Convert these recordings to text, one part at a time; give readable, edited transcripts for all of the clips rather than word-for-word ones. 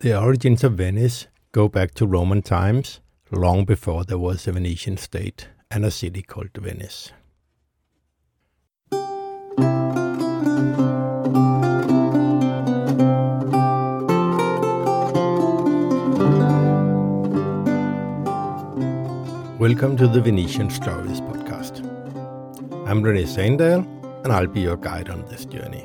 The origins of Venice go back to Roman times, long before there was a Venetian state and a city called Venice. Welcome to the Venetian Stories podcast. I'm René Sandal, and I'll be your guide on this journey.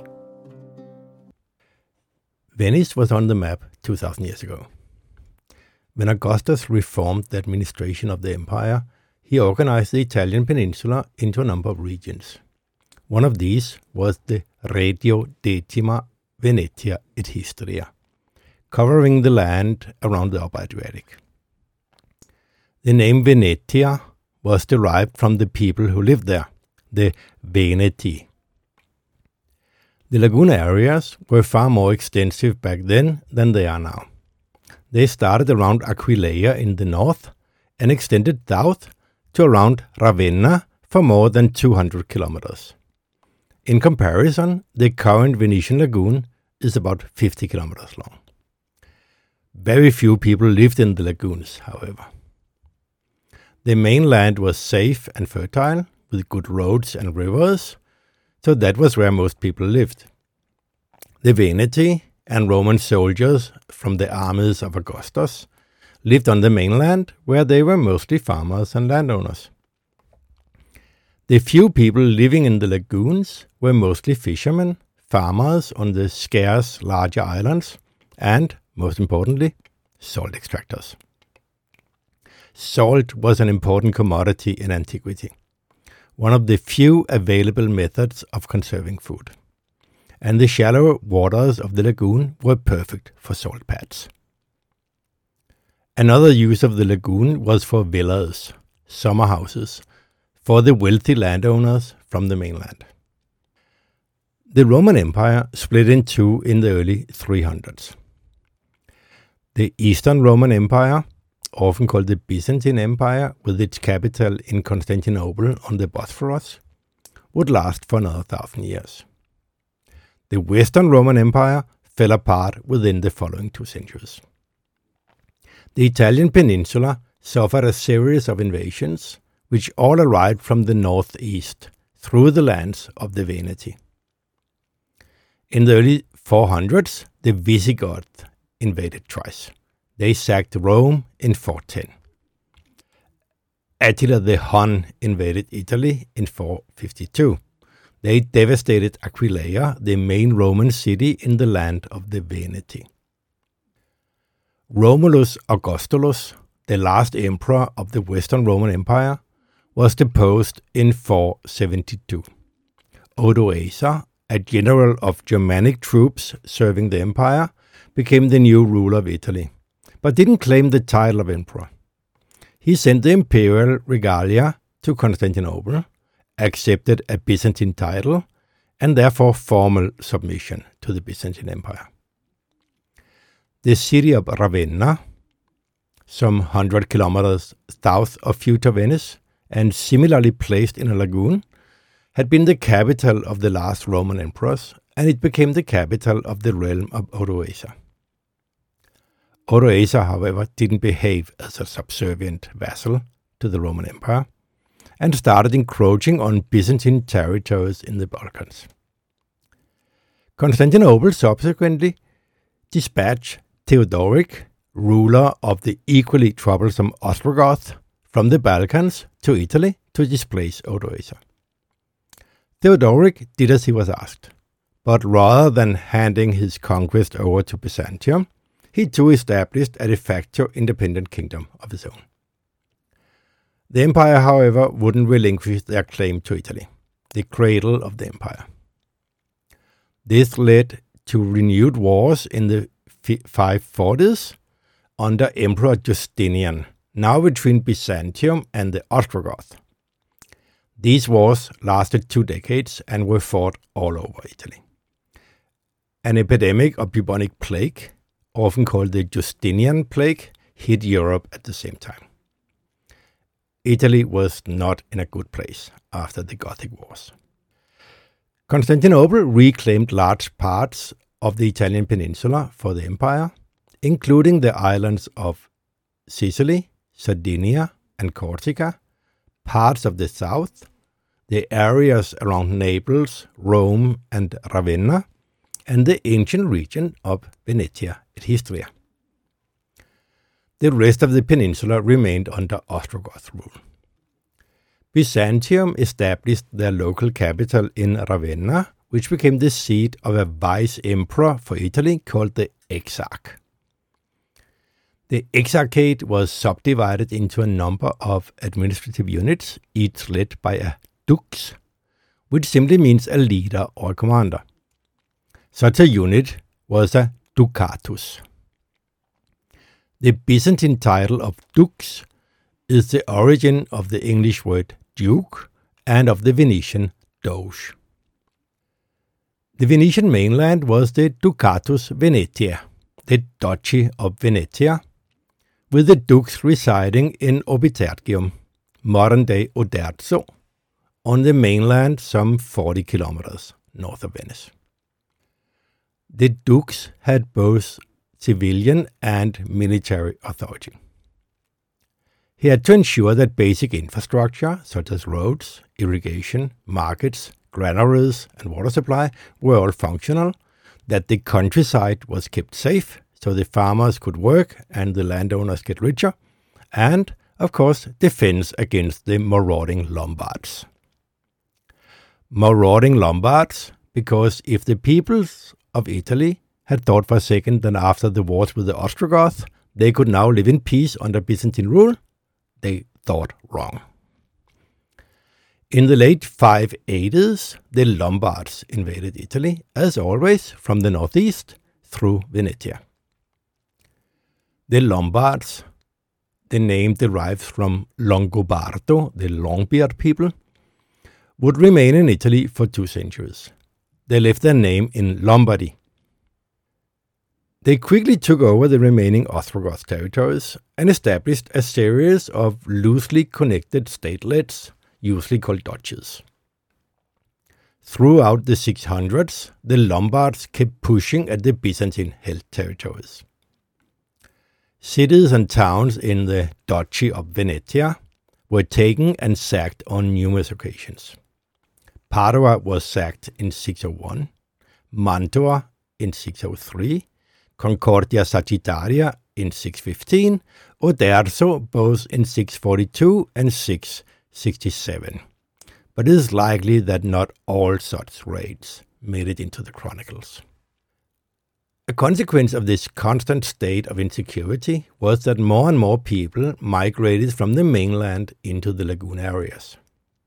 Venice was on the map 2,000 years ago. When Augustus reformed the administration of the empire, he organized the Italian peninsula into a number of regions. One of these was the Regio Decima Venetia et Histria, covering the land around the Upper Adriatic. The name Venetia was derived from the people who lived there, the Veneti. The lagoon areas were far more extensive back then than they are now. They started around Aquileia in the north and extended south to around Ravenna for more than 200 kilometers. In comparison, the current Venetian lagoon is about 50 kilometers long. Very few people lived in the lagoons, however. The mainland was safe and fertile, with good roads and rivers, so that was where most people lived. The Veneti and Roman soldiers from the armies of Augustus lived on the mainland, where they were mostly farmers and landowners. The few people living in the lagoons were mostly fishermen, farmers on the scarce larger islands, and, most importantly, salt extractors. Salt was an important commodity in antiquity, one of the few available methods of conserving food, and the shallow waters of the lagoon were perfect for salt pads. Another use of the lagoon was for villas, summer houses, for the wealthy landowners from the mainland. The Roman Empire split in two in the early 300s. The Eastern Roman Empire, often called the Byzantine Empire, with its capital in Constantinople on the Bosphorus, would last for another 1,000 years. The Western Roman Empire fell apart within the following 2 centuries. The Italian peninsula suffered a series of invasions, which all arrived from the northeast, through the lands of the Veneti. In the early 400s, the Visigoths invaded twice. They sacked Rome in 410. Attila the Hun invaded Italy in 452. They devastated Aquileia, the main Roman city in the land of the Veneti. Romulus Augustulus, the last emperor of the Western Roman Empire, was deposed in 472. Odoacer, a general of Germanic troops serving the empire, became the new ruler of Italy, but didn't claim the title of emperor. He sent the imperial regalia to Constantinople, accepted a Byzantine title, and therefore formal submission to the Byzantine Empire. The city of Ravenna, some 100 kilometers south of future Venice, and similarly placed in a lagoon, had been the capital of the last Roman emperors, and it became the capital of the realm of Odoacer. Odoacer, however, didn't behave as a subservient vassal to the Roman Empire and started encroaching on Byzantine territories in the Balkans. Constantinople subsequently dispatched Theodoric, ruler of the equally troublesome Ostrogoths, from the Balkans to Italy to displace Odoacer. Theodoric did as he was asked, but rather than handing his conquest over to Byzantium, he too established a de facto independent kingdom of his own. The empire, however, wouldn't relinquish their claim to Italy, the cradle of the empire. This led to renewed wars in the 540s under Emperor Justinian, now between Byzantium and the Ostrogoths. These wars lasted 2 decades and were fought all over Italy. An epidemic of bubonic plague, often called the Justinian plague, hit Europe at the same time. Italy was not in a good place after the Gothic Wars. Constantinople reclaimed large parts of the Italian peninsula for the empire, including the islands of Sicily, Sardinia, and Corsica, parts of the south, the areas around Naples, Rome, and Ravenna, and the ancient region of Venetia et Istria. The rest of the peninsula remained under Ostrogoth rule. Byzantium established their local capital in Ravenna, which became the seat of a vice-emperor for Italy called the Exarch. The Exarchate was subdivided into a number of administrative units, each led by a dux, which simply means a leader or commander. Such a unit was a ducatus. The Byzantine title of dux is the origin of the English word duke and of the Venetian doge. The Venetian mainland was the Ducatus Venetiae, the Duchy of Venetia, with the dukes residing in Obitergium, modern-day Oderzo, on the mainland some 40 kilometers north of Venice. The dukes had both civilian and military authority. He had to ensure that basic infrastructure, such as roads, irrigation, markets, granaries, and water supply, were all functional, that the countryside was kept safe so the farmers could work and the landowners get richer, and, of course, defense against the marauding Lombards. Marauding Lombards, because if the peoples of Italy had thought for a second that after the wars with the Ostrogoths they could now live in peace under Byzantine rule, they thought wrong. In the late 580s, the Lombards invaded Italy, as always, from the northeast through Venetia. The Lombards, the name derives from Longobardo, the Longbeard people, would remain in Italy for 2 centuries. They left their name in Lombardy. They quickly took over the remaining Ostrogoth territories and established a series of loosely connected statelets, usually called duchies. Throughout the 600s, the Lombards kept pushing at the Byzantine-held territories. Cities and towns in the Duchy of Venetia were taken and sacked on numerous occasions. Padua was sacked in 601, Mantua in 603, Concordia Sagittaria in 615, Oderzo both in 642 and 667. But it is likely that not all such raids made it into the chronicles. A consequence of this constant state of insecurity was that more and more people migrated from the mainland into the lagoon areas.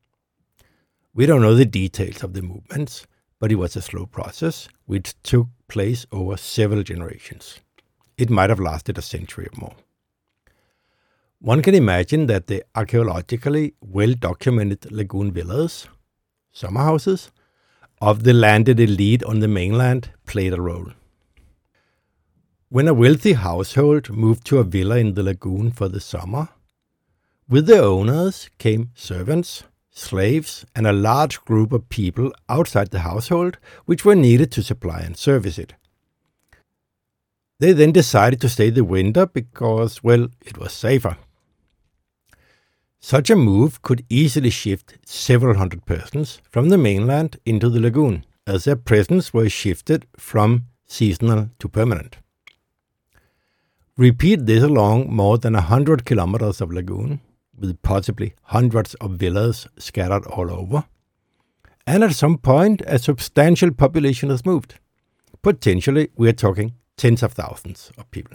We don't know the details of the movements, but it was a slow process which took place over several generations. It might have lasted a century or more. One can imagine that the archaeologically well-documented lagoon villas, summer houses, of the landed elite on the mainland played a role. When a wealthy household moved to a villa in the lagoon for the summer, with the owners came servants, slaves, and a large group of people outside the household which were needed to supply and service it. They then decided to stay the winter because, well, it was safer. Such a move could easily shift several hundred persons from the mainland into the lagoon, as their presence was shifted from seasonal to permanent. Repeat this along more than 100 kilometers of lagoon, with possibly hundreds of villas scattered all over, and at some point a substantial population has moved. Potentially, we are talking tens of thousands of people.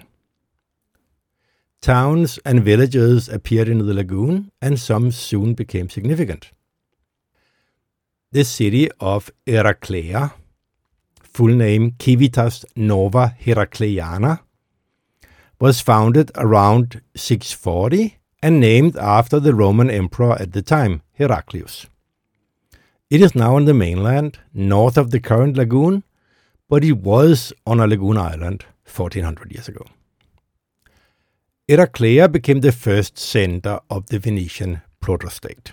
Towns and villages appeared in the lagoon, and some soon became significant. The city of Heraclea, full name Civitas Nova Heracleiana, was founded around 640 and named after the Roman emperor at the time, Heraclius. It is now on the mainland, north of the current lagoon, but it was on a lagoon island 1400 years ago. Heraclea became the first center of the Venetian proto-state.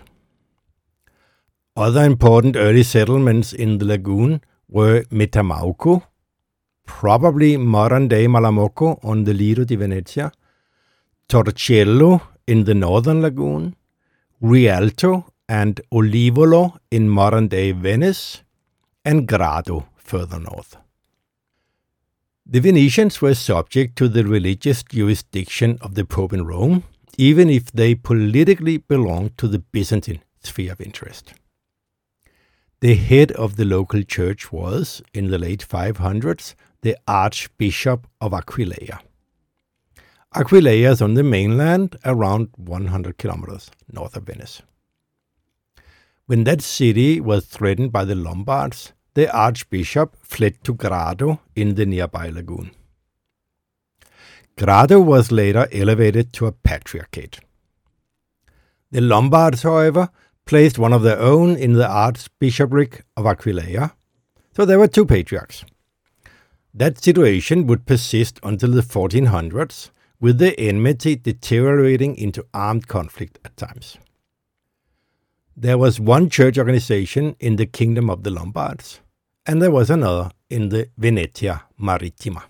Other important early settlements in the lagoon were Metamauco, probably modern-day Malamocco on the Lido di Venezia, Torcello in the northern lagoon, Rialto and Olivolo in modern-day Venice, and Grado further north. The Venetians were subject to the religious jurisdiction of the Pope in Rome, even if they politically belonged to the Byzantine sphere of interest. The head of the local church was, in the late 500s, the Archbishop of Aquileia. Aquileia is on the mainland, around 100 kilometers north of Venice. When that city was threatened by the Lombards, the Archbishop fled to Grado in the nearby lagoon. Grado was later elevated to a patriarchate. The Lombards, however, placed one of their own in the Archbishopric of Aquileia, so there were two patriarchs. That situation would persist until the 1400s, with the enmity deteriorating into armed conflict at times. There was one church organization in the Kingdom of the Lombards, and there was another in the Venetia Marittima.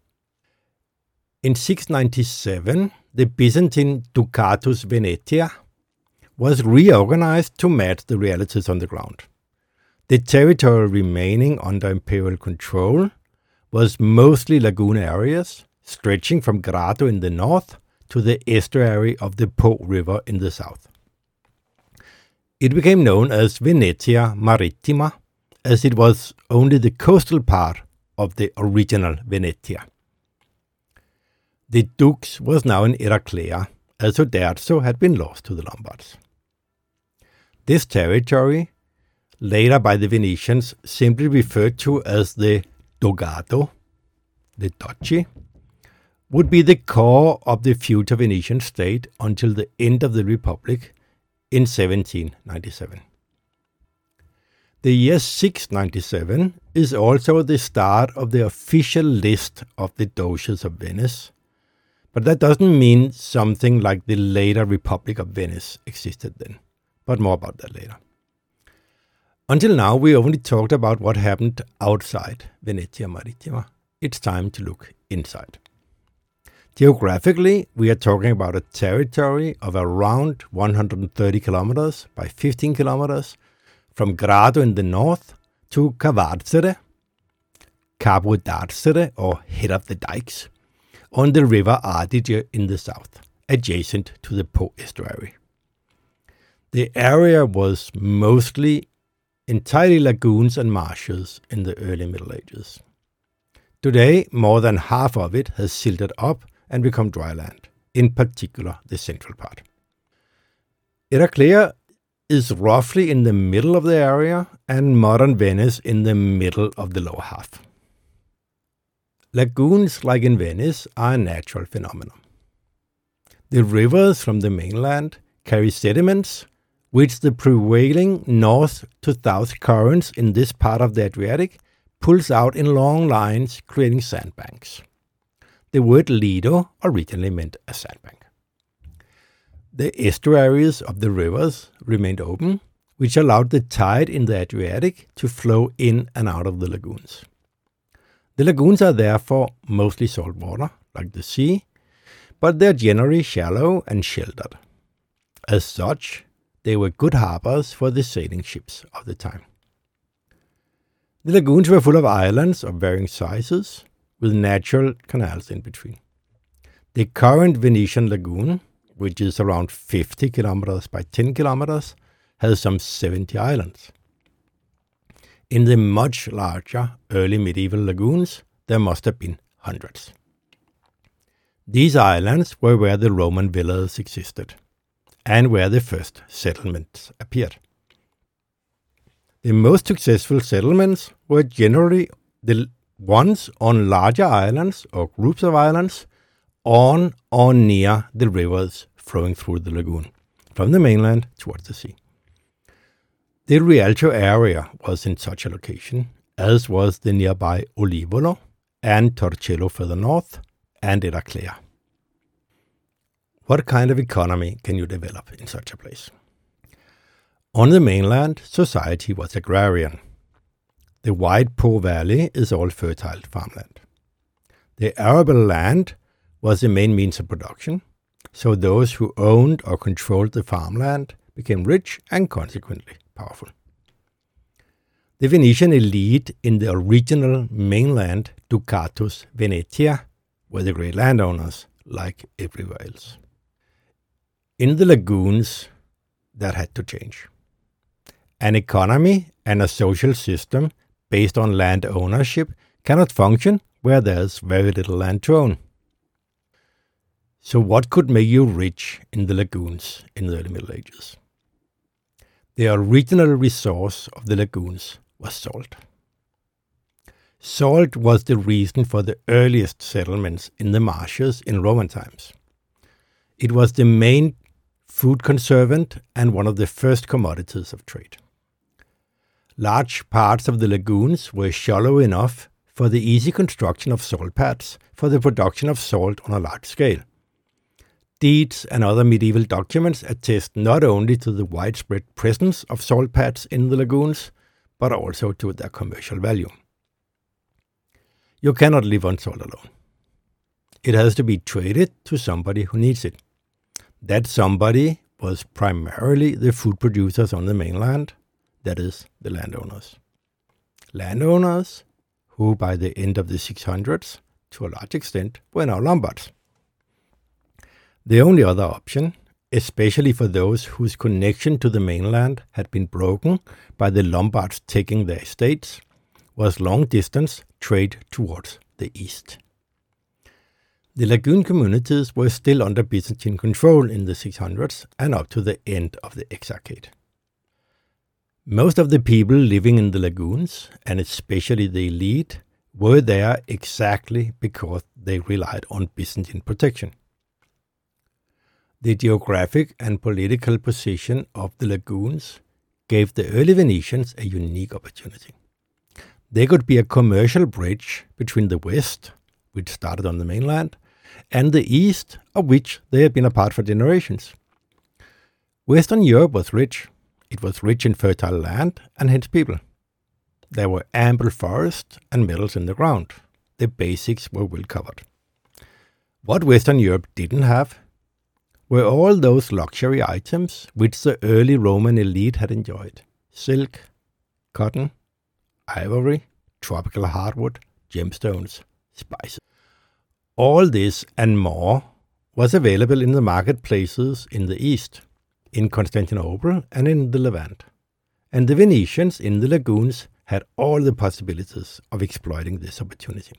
In 697, the Byzantine Ducatus Venetia was reorganized to match the realities on the ground. The territory remaining under imperial control was mostly lagoon areas, stretching from Grado in the north to the estuary of the Po River in the south. It became known as Venetia Marittima, as it was only the coastal part of the original Venetia. The dux was now in Eraclea, as Oderzo had been lost to the Lombards. This territory, later by the Venetians simply referred to as the Dogato, the duchy, would be the core of the future Venetian state until the end of the Republic in 1797. The year 697 is also the start of the official list of the Doges of Venice, but that doesn't mean something like the later Republic of Venice existed then, but more about that later. Until now, we only talked about what happened outside Venetia Marittima. It's time to look inside. Geographically, we are talking about a territory of around 130 kilometers by 15 kilometers from Grado in the north to Cavarzere, Capo d'Arzere, or Head of the Dikes, on the river Adige in the south, adjacent to the Po estuary. The area was mostly entirely lagoons and marshes in the early Middle Ages. Today, more than half of it has silted up and become dry land, in particular the central part. Eraclea is roughly in the middle of the area, and modern Venice in the middle of the lower half. Lagoons, like in Venice, are a natural phenomenon. The rivers from the mainland carry sediments, which the prevailing north to south currents in this part of the Adriatic pulls out in long lines, creating sandbanks. The word Lido originally meant a sandbank. The estuaries of the rivers remained open, which allowed the tide in the Adriatic to flow in and out of the lagoons. The lagoons are therefore mostly salt water, like the sea, but they're generally shallow and sheltered. As such, they were good harbors for the sailing ships of the time. The lagoons were full of islands of varying sizes, with natural canals in between. The current Venetian lagoon, which is around 50 kilometers by 10 kilometers, has some 70 islands. In the much larger early medieval lagoons, there must have been hundreds. These islands were where the Roman villas existed, and where the first settlements appeared. The most successful settlements were generally the ones on larger islands or groups of islands on or near the rivers flowing through the lagoon, from the mainland towards the sea. The Rialto area was in such a location, as was the nearby Olivolo and Torcello further north, and Eraclea. What kind of economy can you develop in such a place? On the mainland, society was agrarian. The wide Po Valley is all fertile farmland. The arable land was the main means of production, so those who owned or controlled the farmland became rich and consequently powerful. The Venetian elite in the original mainland Ducatus Venetia were the great landowners, like everywhere else. In the lagoons, that had to change. An economy and a social system based on land ownership cannot function where there's very little land to own. So what could make you rich in the lagoons in the early Middle Ages? The original resource of the lagoons was salt. Salt was the reason for the earliest settlements in the marshes in Roman times. It was the main food conservant and one of the first commodities of trade. Large parts of the lagoons were shallow enough for the easy construction of salt pads for the production of salt on a large scale. Deeds and other medieval documents attest not only to the widespread presence of salt pads in the lagoons, but also to their commercial value. You cannot live on salt alone. It has to be traded to somebody who needs it. That somebody was primarily the food producers on the mainland, that is, the landowners. Landowners who by the end of the 600s, to a large extent, were now Lombards. The only other option, especially for those whose connection to the mainland had been broken by the Lombards taking their estates, was long-distance trade towards the east. The lagoon communities were still under Byzantine control in the 600s and up to the end of the Exarchate. Most of the people living in the lagoons, and especially the elite, were there exactly because they relied on Byzantine protection. The geographic and political position of the lagoons gave the early Venetians a unique opportunity. They could be a commercial bridge between the west, which started on the mainland, and the east, of which they had been a part for generations. Western Europe was rich. It was rich in fertile land and hence people. There were ample forests and metals in the ground. The basics were well covered. What Western Europe didn't have were all those luxury items which the early Roman elite had enjoyed: silk, cotton, ivory, tropical hardwood, gemstones, spices. All this and more was available in the marketplaces in the east, in Constantinople and in the Levant, and the Venetians in the lagoons had all the possibilities of exploiting this opportunity.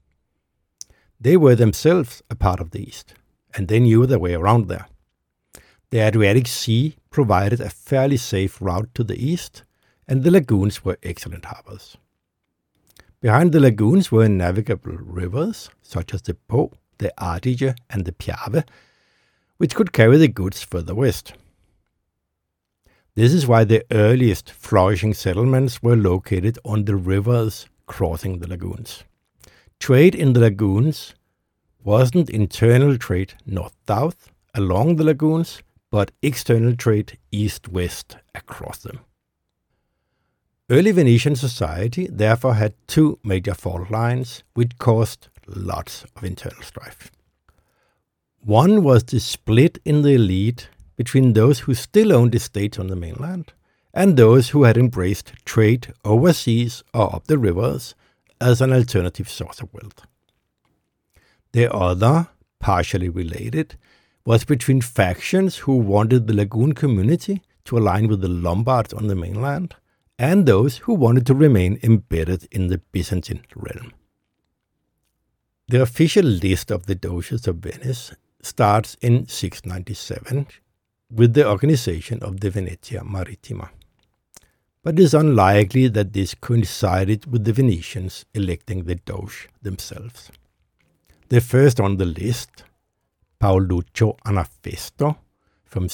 They were themselves a part of the east, and they knew their way around there. The Adriatic Sea provided a fairly safe route to the east, and the lagoons were excellent harbors. Behind the lagoons were navigable rivers, such as the Po, the Adige, and the Piave, which could carry the goods further west. This is why the earliest flourishing settlements were located on the rivers crossing the lagoons. Trade in the lagoons wasn't internal trade north-south along the lagoons, but external trade east-west across them. Early Venetian society therefore had two major fault lines which caused lots of internal strife. One was the split in the elite between those who still owned estates on the mainland and those who had embraced trade overseas or up the rivers as an alternative source of wealth. The other, partially related, was between factions who wanted the lagoon community to align with the Lombards on the mainland and those who wanted to remain embedded in the Byzantine realm. The official list of the Doges of Venice starts in 697 with the organization of the Venetia Maritima. But it is unlikely that this coincided with the Venetians electing the Doge themselves. The first on the list, Paoluccio Anafesto, from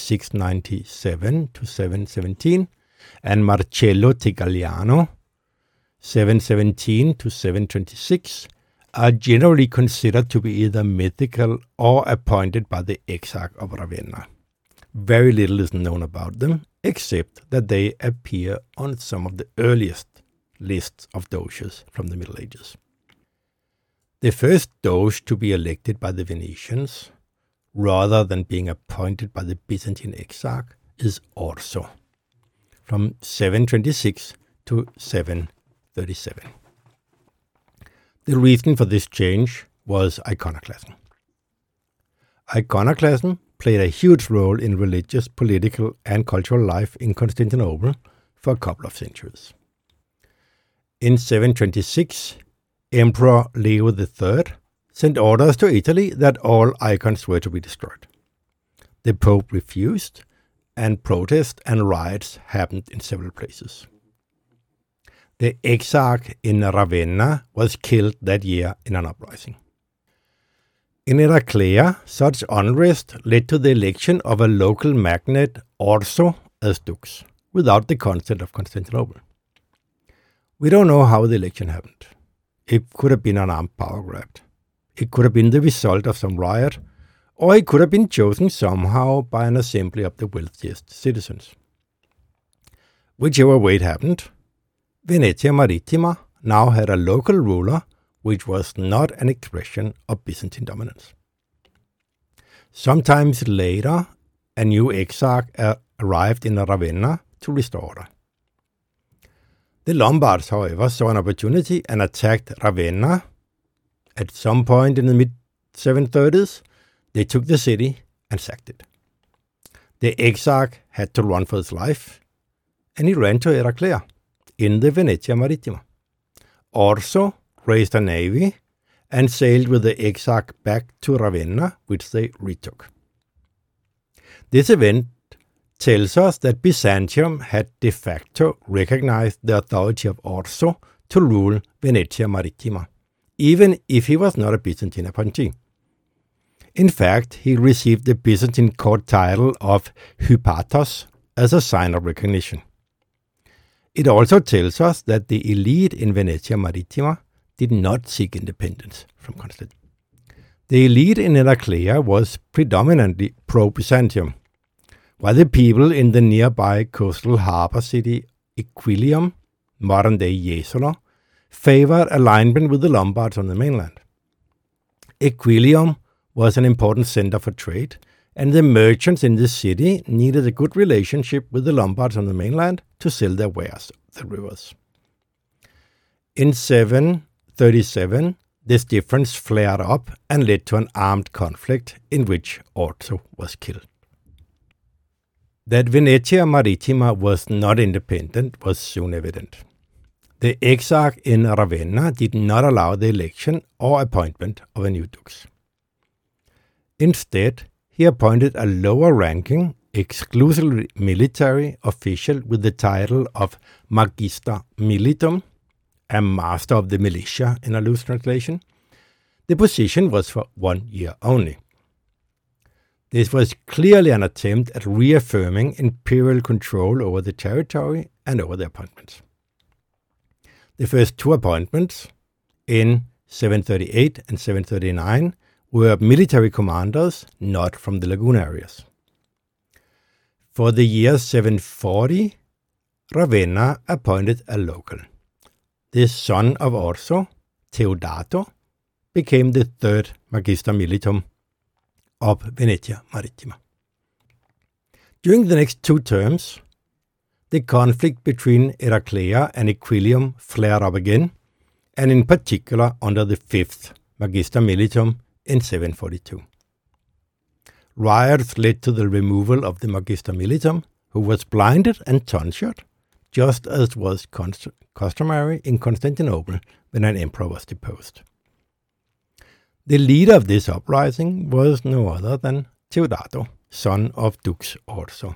697 to 717, and Marcello Tegaliano, 717 to 726, are generally considered to be either mythical or appointed by the Exarch of Ravenna. Very little is known about them, except that they appear on some of the earliest lists of doges from the Middle Ages. The first doge to be elected by the Venetians, rather than being appointed by the Byzantine Exarch, is Orso, from 726 to 737. The reason for this change was iconoclasm. Iconoclasm played a huge role in religious, political, and cultural life in Constantinople for a couple of centuries. In 726, Emperor Leo III sent orders to Italy that all icons were to be destroyed. The Pope refused, and protests and riots happened in several places. The Exarch in Ravenna was killed that year in an uprising. In Heraclea, such unrest led to the election of a local magnate, Orso, as dux, without the consent of Constantinople. We don't know how the election happened. It could have been an armed power grab. It could have been the result of some riot, or it could have been chosen somehow by an assembly of the wealthiest citizens. Whichever way it happened, Venetia Maritima now had a local ruler which was not an expression of Byzantine dominance. Sometimes later, a new exarch arrived in Ravenna to restore order. The Lombards, however, saw an opportunity and attacked Ravenna. At some point in the mid-730s, they took the city and sacked it. The exarch had to run for his life, and he ran to Heraclea in the Venetia Maritima. Orso raised a navy and sailed with the exarch back to Ravenna, which they retook. This event tells us that Byzantium had de facto recognized the authority of Orso to rule Venetia Maritima, even if he was not a Byzantine appointee. In fact, he received the Byzantine court title of Hypatos as a sign of recognition. It also tells us that the elite in Venetia Maritima did not seek independence from Constantinople. The elite in Heraclea was predominantly pro-Byzantium, while the people in the nearby coastal harbor city Equilium, modern-day Jesolo, favored alignment with the Lombards on the mainland. Equilium was an important center for trade, and the merchants in the city needed a good relationship with the Lombards on the mainland to sell their wares up the rivers. In 737, this difference flared up and led to an armed conflict in which Orso was killed. That Venetia Maritima was not independent was soon evident. The exarch in Ravenna did not allow the election or appointment of a new dux. Instead, he appointed a lower-ranking, exclusively military official with the title of Magister Militum, a master of the militia in a loose translation. The position was for 1 year only. This was clearly an attempt at reaffirming imperial control over the territory and over the appointments. The first two appointments, in 738 and 739, were military commanders not from the lagoon areas. For the year 740, Ravenna appointed a local. The son of Orso, Teodato, became the third Magister Militum of Venetia Maritima. During the next 2 terms, the conflict between Heraclea and Equilium flared up again, and in particular under the 5th Magister Militum in 742. Riots led to the removal of the Magister Militum, who was blinded and tonsured, just as was customary in Constantinople when an emperor was deposed. The leader of this uprising was no other than Teodato, son of Dux Orso.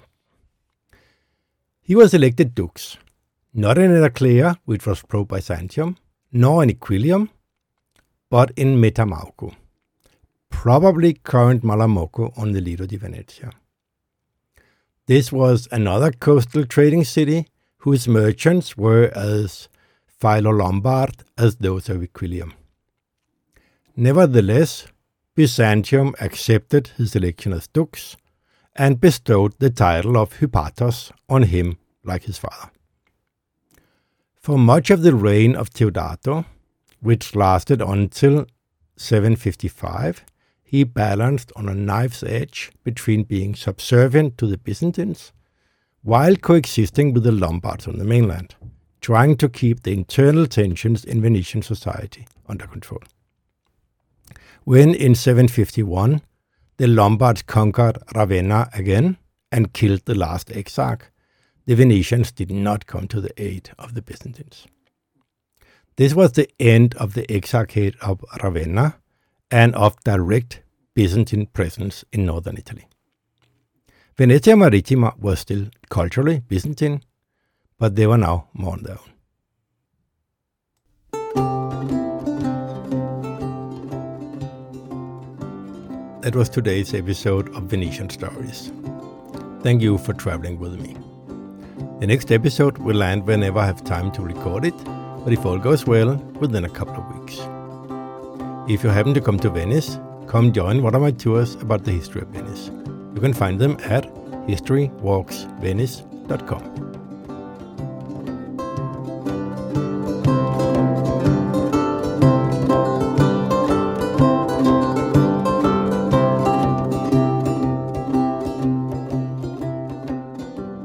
He was elected dux, not in Heraclea, which was pro-Byzantium, nor in Equilium, but in Metamauco, probably current Malamocco on the Lido di Venezia. This was another coastal trading city whose merchants were as Philo-Lombard as those of Equilium. Nevertheless, Byzantium accepted his election as dux and bestowed the title of Hypatos on him like his father. For much of the reign of Teodato, which lasted until 755, he balanced on a knife's edge between being subservient to the Byzantines while coexisting with the Lombards on the mainland, trying to keep the internal tensions in Venetian society under control. When in 751 the Lombards conquered Ravenna again and killed the last exarch, the Venetians did not come to the aid of the Byzantines. This was the end of the Exarchate of Ravenna and of direct Byzantine presence in northern Italy. Venetia Maritima was still culturally Byzantine, but they were now more on their own. That was today's episode of Venetian Stories. Thank you for traveling with me. The next episode will land whenever I have time to record it, but if all goes well, within a couple of weeks. If you happen to come to Venice, come join one of my tours about the history of Venice. You can find them at historywalksvenice.com.